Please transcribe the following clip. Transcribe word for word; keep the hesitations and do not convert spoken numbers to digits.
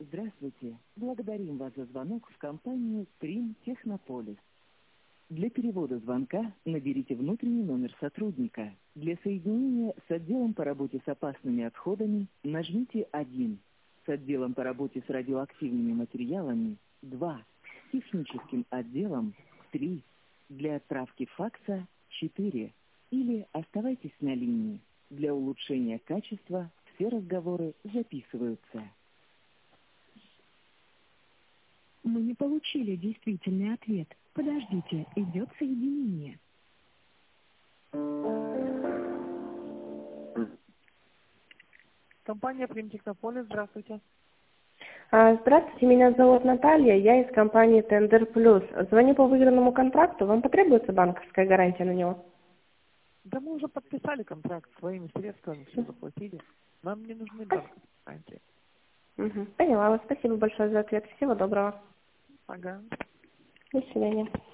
Здравствуйте. Благодарим вас за звонок в компанию Прим Технополис. Для перевода звонка наберите внутренний номер сотрудника. Для соединения с отделом по работе с опасными отходами нажмите один. С отделом по работе с радиоактивными материалами два. С техническим отделом три. Для отправки факса четыре. Или оставайтесь на линии. Для улучшения качества все разговоры записываются. Мы не получили действительный ответ. Подождите, идет соединение. Компания Прим Технополис, здравствуйте. А, Здравствуйте, меня зовут Наталья, я из компании Тендер Плюс. Звоню по выигранному контракту, вам потребуется банковская гарантия на него? Да мы уже подписали контракт своими средствами, все заплатили. Нам не нужны банковские гарантии. Угу. Поняла вас, спасибо большое за ответ, всего доброго. Ага. До свидания.